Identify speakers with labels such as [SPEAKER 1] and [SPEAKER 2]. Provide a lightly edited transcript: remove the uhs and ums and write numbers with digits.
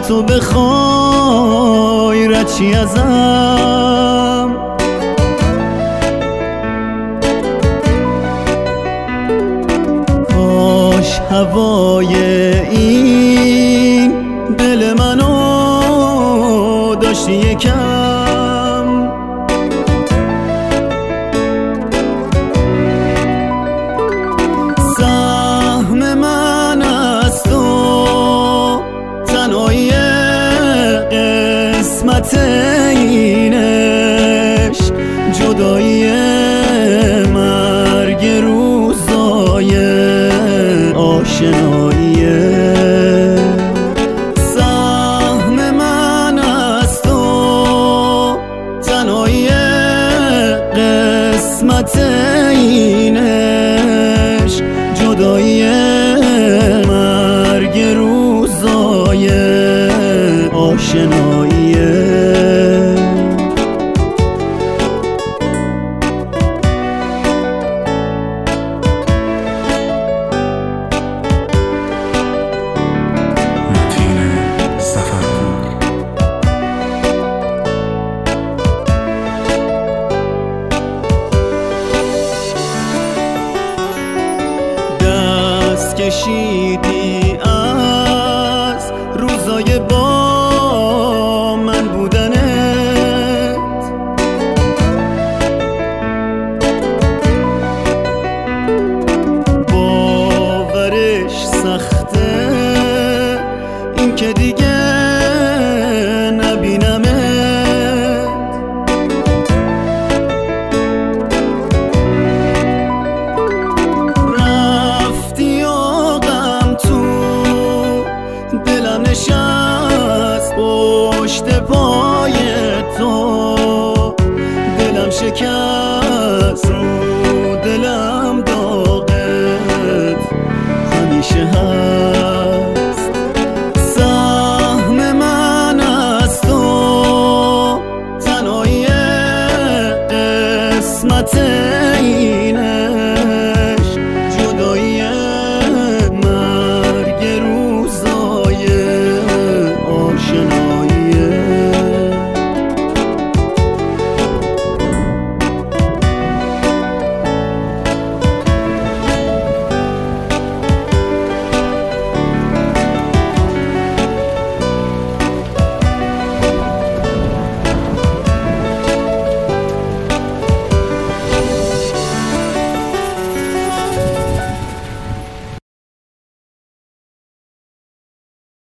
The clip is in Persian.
[SPEAKER 1] تو بخوای رد چی ازم؟ کاش هوای این دل منو داشتی یکم، سهم من از تو تنهایی قسمت اینش، جدایی مرگ روزای آشناییه. سهم من از تو تنهایی قسمت اینش، جدایی مرگ روزای آشناییه. کشیدی از روزای با من بودنت، باورش سخته این که دیگه نبینمت. دلم نشست پشت پای تو، دلم شکست رو دلم داغت همیشه هست.